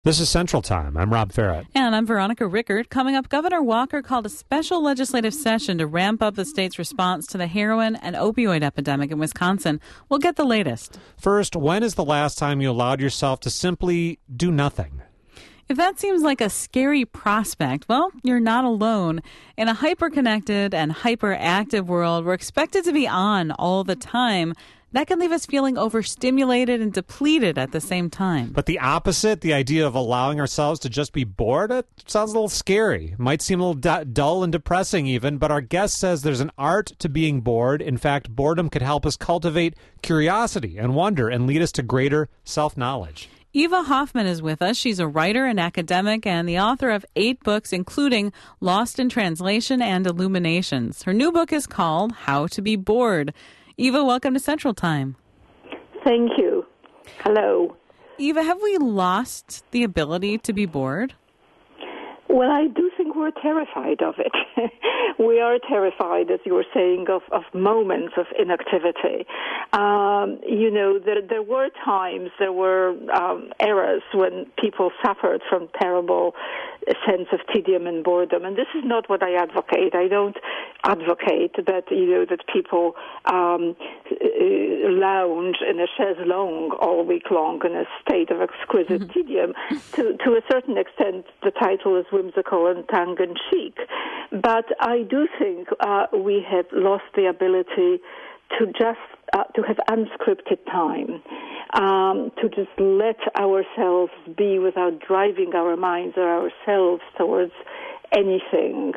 This is Central Time. I'm Rob Farrett. And I'm Veronica Rickert. Coming up, Governor Walker called a special legislative session to ramp up the state's response to the heroin and opioid epidemic in Wisconsin. We'll get the latest. First, when is the last time you allowed yourself to simply do nothing? If that seems like a scary prospect, well, you're not alone. In a hyper-connected and hyperactive world, we're expected to be on all the time. That can leave us feeling overstimulated and depleted at the same time. But the opposite, the idea of allowing ourselves to just be bored, it sounds a little scary. Might seem a little dull and depressing even, but our guest says there's an art to being bored. In fact, boredom could help us cultivate curiosity and wonder and lead us to greater self-knowledge. Eva Hoffman is with us. She's a writer and academic and the author of 8 books, including Lost in Translation and Illuminations. Her new book is called How to Be Bored. Eva, welcome to Central Time. Thank you. Hello. Eva, have we lost the ability to be bored? Well, I do think we're terrified of it. We are terrified, as you were saying, of moments of inactivity. There were times, there were eras when people suffered from terrible sense of tedium and boredom, and this is not what I advocate. I don't advocate that that people lounge in a chaise longue all week long in a state of exquisite tedium. To a certain extent, the title is whimsical and tongue-in-cheek, but I do think we have lost the ability to just to have unscripted time, to just let ourselves be without driving our minds or ourselves towards anything,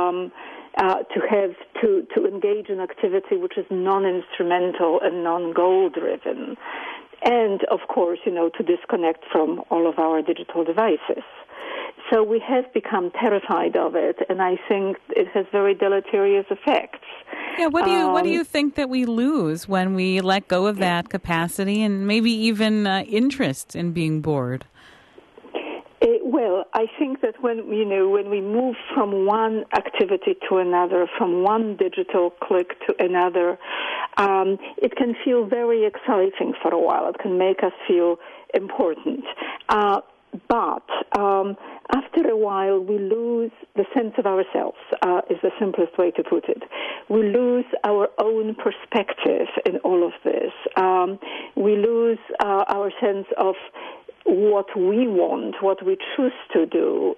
to engage in activity which is non-instrumental and non-goal-driven, and of course, to disconnect from all of our digital devices. So we have become terrified of it, and I think it has very deleterious effects. Yeah, what do you think that we lose when we let go of that capacity and maybe even interest in being bored? Well, I think that when we move from one activity to another, from one digital click to another, it can feel very exciting for a while. It can make us feel important. But after a while, we lose the sense of ourselves, is the simplest way to put it. We lose our own perspective in all of this. We lose our sense of what we want, what we choose to do,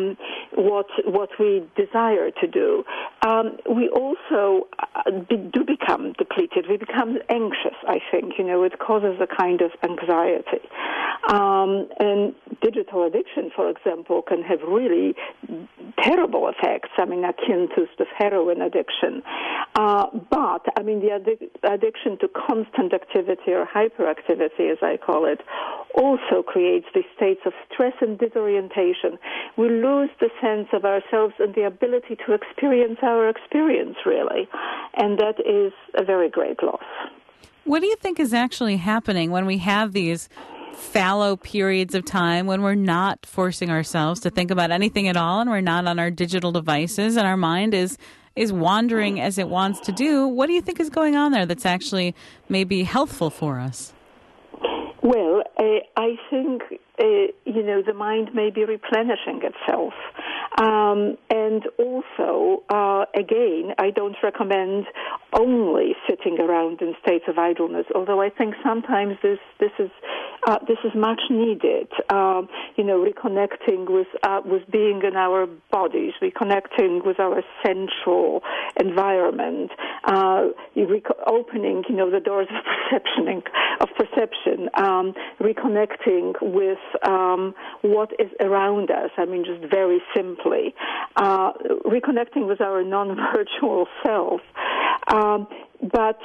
what we desire to do. We also do become depleted. We become anxious, I think. It causes a kind of anxiety. And digital addiction, for example, can have really terrible effects, akin to the heroin addiction. But the addiction to constant activity or hyperactivity, as I call it, also creates these states of stress and disorientation. We lose the sense of ourselves and the ability to experience our experience, really. And that is a very great loss. What do you think is actually happening when we have these fallow periods of time when we're not forcing ourselves to think about anything at all and we're not on our digital devices and our mind is wandering as it wants to do? What do you think is going on there that's actually maybe healthful for us? Well, I think, the mind may be replenishing itself. And also, again, I don't recommend only sitting around in states of idleness, although I think sometimes this is much needed. Reconnecting with being in our bodies, reconnecting with our sensual environment, opening, the doors of perception, reconnecting with what is around us. Just very simply, reconnecting with our non-virtual self. But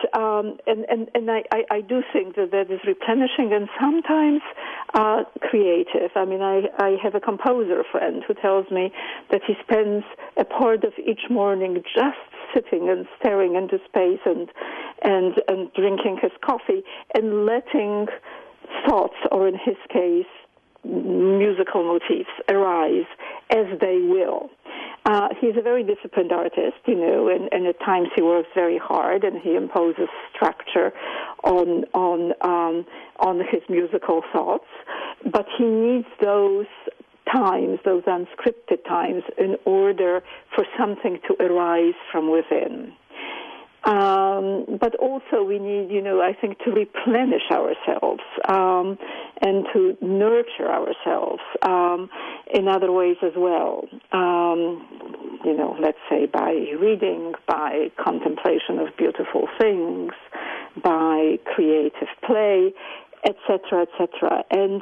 I do think that is replenishing and sometimes creative. I have a composer friend who tells me that he spends a part of each morning just sitting and staring into space and drinking his coffee and letting thoughts, or in his case, musical motifs, arise as they will. He's a very disciplined artist, and at times he works very hard and he imposes structure on his musical thoughts. but he needs those times, those unscripted times, in order for something to arise from within. But also we need, I think, to replenish ourselves and to nurture ourselves in other ways as well. Let's say by reading, by contemplation of beautiful things, by creative play, etc., etc. And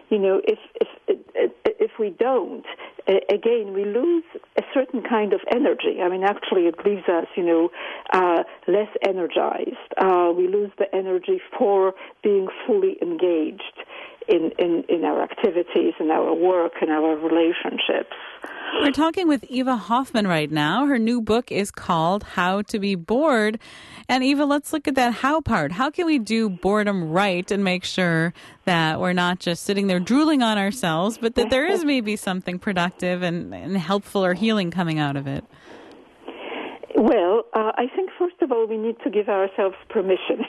if we don't, again, we lose a certain kind of energy. I mean, actually, it leaves us, less energized. We lose the energy for being fully engaged in our activities, in our work, in our relationships. We're talking with Eva Hoffman right now. Her new book is called How to Be Bored. And Eva, let's look at that how part. How can we do boredom right and make sure that we're not just sitting there drooling on ourselves, but that there is maybe something productive and helpful or healing coming out of it? Well, I think, first of all, we need to give ourselves permission.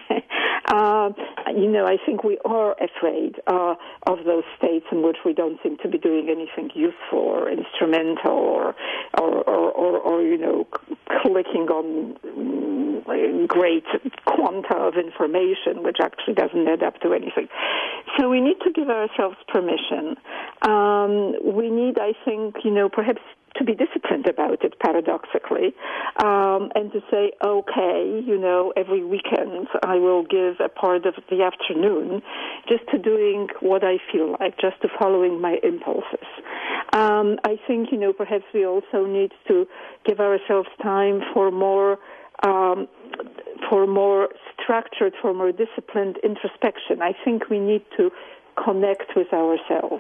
I think we are afraid of those states in which we don't seem to be doing anything useful or instrumental or clicking on great quanta of information, which actually doesn't add up to anything. So we need to give ourselves permission. We need, I think, perhaps to be disciplined about it, paradoxically, and to say, okay, every weekend I will give a part of the afternoon just to doing what I feel like, just to following my impulses. I think, perhaps we also need to give ourselves time for more structured, for more disciplined introspection. I think we need to connect with ourselves.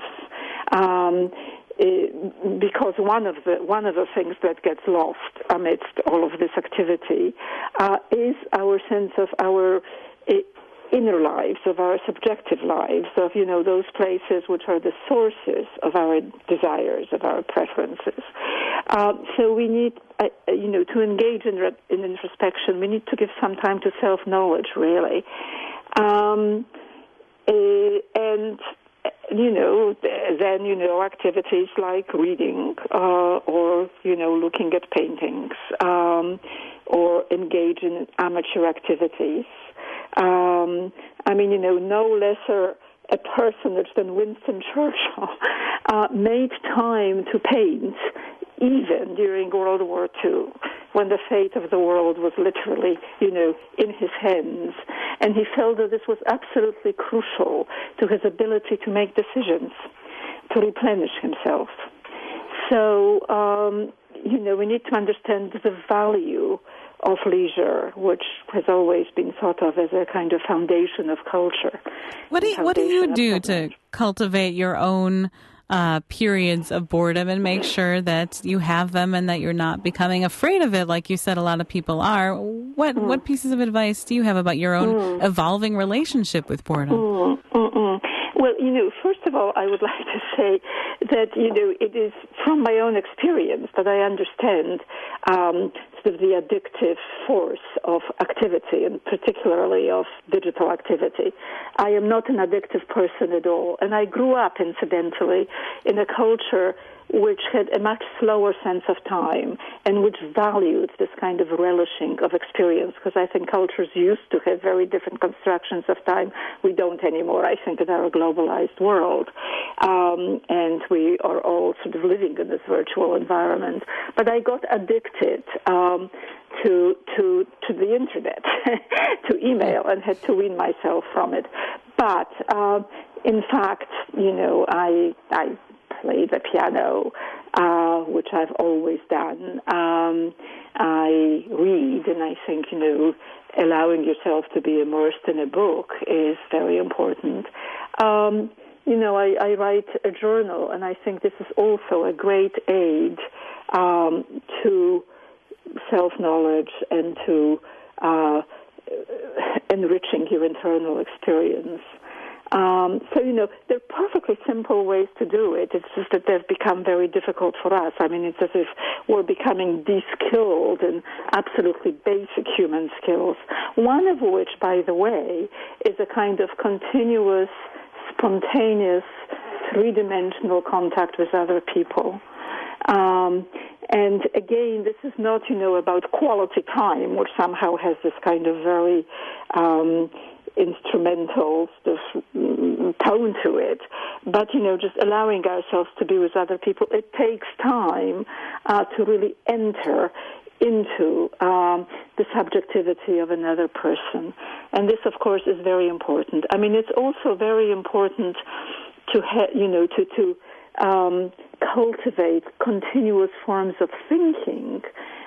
Because one of the things that gets lost amidst all of this activity is our sense of our inner lives, of our subjective lives, of those places which are the sources of our desires, of our preferences. So we need, to engage in introspection. We need to give some time to self-knowledge, really, and then, activities like reading or, looking at paintings or engage in amateur activities. No lesser a personage than Winston Churchill made time to paint even during World War II, when the fate of the world was literally, in his hands. And he felt that this was absolutely crucial to his ability to make decisions, to replenish himself. So, we need to understand the value of leisure, which has always been thought of as a kind of foundation of culture. What do you do to cultivate your own periods of boredom and make sure that you have them and that you're not becoming afraid of it, like you said a lot of people are? What pieces of advice do you have about your own evolving relationship with boredom? Well, first of all, I would like to say that, it is from my own experience that I understand sort of the addictive force of activity, and particularly of digital activity. I am not an addictive person at all, and I grew up, incidentally, in a culture which had a much slower sense of time and which valued this kind of relishing of experience, because I think cultures used to have very different constructions of time. We don't anymore, I think, in our globalized world. And we are all sort of living in this virtual environment. But I got addicted to the internet, to email, and had to wean myself from it. But in fact, I play the piano, which I've always done. I read, and I think, allowing yourself to be immersed in a book is very important. I write a journal, and I think this is also a great aid to self-knowledge and to enriching your internal experience. There are perfectly simple ways to do it. It's just that they've become very difficult for us. It's as if we're becoming de-skilled in absolutely basic human skills, one of which, by the way, is a kind of continuous, spontaneous three-dimensional contact with other people. And again, this is not, about quality time, which somehow has this kind of very instrumental tone to it. But, just allowing ourselves to be with other people, it takes time to really enter into the subjectivity of another person. And this, of course, is very important. I mean, it's also very important to cultivate continuous forms of thinking,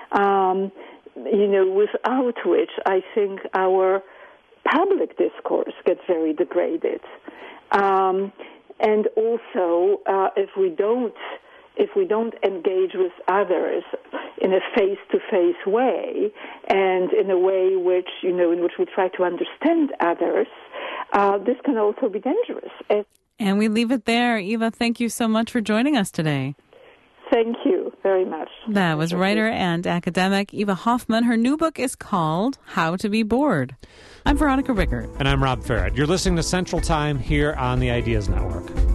without which I think our public discourse gets very degraded. And also, if we don't engage with others in a face-to-face way, and in a way which, in which we try to understand others, this can also be dangerous. And we leave it there. Eva, thank you so much for joining us today. Thank you very much. That was writer and academic Eva Hoffman. Her new book is called How to Be Bored. I'm Veronica Rickert. And I'm Rob Farrett. You're listening to Central Time here on the Ideas Network.